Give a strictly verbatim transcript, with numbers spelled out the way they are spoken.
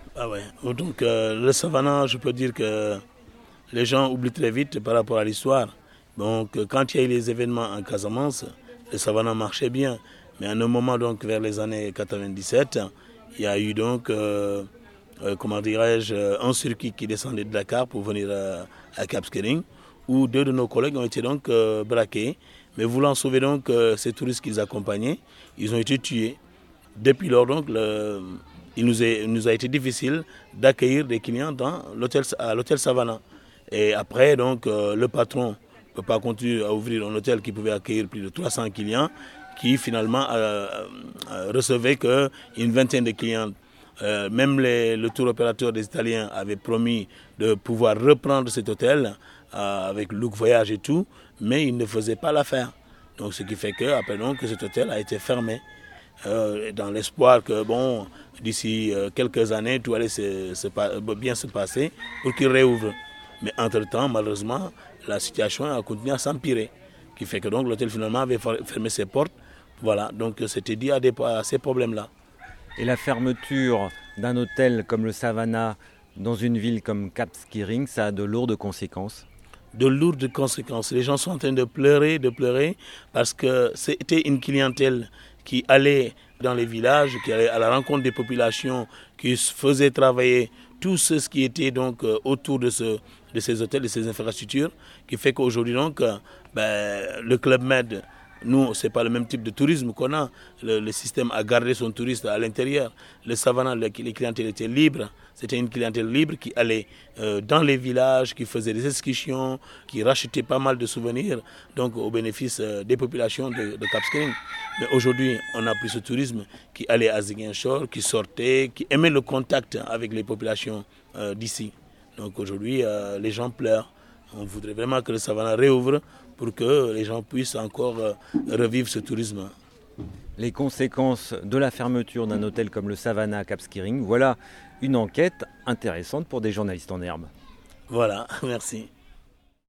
Ah ouais. Donc euh, le Savannah, je peux dire que les gens oublient très vite par rapport à l'histoire. Donc euh, quand il y a eu les événements en Casamance, le Savannah marchait bien. Mais à un moment, donc vers les années quatre-vingt-dix-sept, il y a eu donc, euh, euh, comment dirais-je, un circuit qui descendait de Dakar pour venir euh, à Cap Skirring, où deux de nos collègues ont été donc euh, braqués. Mais voulant sauver donc euh, ces touristes qu'ils accompagnaient, ils ont été tués. Depuis lors, donc, le, il, nous est, il nous a été difficile d'accueillir des clients dans l'hôtel, à l'hôtel Savannah. Et après, donc, euh, le patron ne peut pas continuer à ouvrir un hôtel qui pouvait accueillir plus de trois cents clients, qui finalement euh, euh, recevait qu'une vingtaine de clients. Euh, même les, le tour opérateur des Italiens avait promis de pouvoir reprendre cet hôtel euh, avec Look Voyage et tout, mais il ne faisait pas l'affaire. Donc, ce qui fait que, après, donc, cet hôtel a été fermé. Euh, dans l'espoir que bon, d'ici euh, quelques années, tout allait se, se, bien se passer pour qu'il réouvre. Mais entre-temps, malheureusement, la situation a continué à s'empirer, qui fait que donc l'hôtel finalement avait fermé ses portes. Voilà, donc c'était dû à, des, à ces problèmes-là. Et la fermeture d'un hôtel comme le Savannah dans une ville comme Cap Skirring, ça a de lourdes conséquences? De lourdes conséquences. Les gens sont en train de pleurer, de pleurer, parce que c'était une clientèle qui allait dans les villages, qui allait à la rencontre des populations, qui faisait travailler tout ce qui était donc autour de, ce, de ces hôtels, de ces infrastructures, qui fait qu'aujourd'hui donc, ben, le Club Med, nous, ce n'est pas le même type de tourisme qu'on a. Le, le système a gardé son touriste à l'intérieur. Le Savannah, les clientèles étaient libres. C'était une clientèle libre qui allait euh, dans les villages, qui faisait des excursions, qui rachetait pas mal de souvenirs, donc au bénéfice euh, des populations de, de Cap Skirring. Mais aujourd'hui, on n'a plus ce tourisme qui allait à Ziguinchor, qui sortait, qui aimait le contact avec les populations euh, d'ici. Donc aujourd'hui, euh, les gens pleurent. On voudrait vraiment que le Savannah réouvre pour que les gens puissent encore euh, revivre ce tourisme. Les conséquences de la fermeture d'un hôtel comme le Savannah à Cap Skirring, voilà une enquête intéressante pour des journalistes en herbe. Voilà, merci.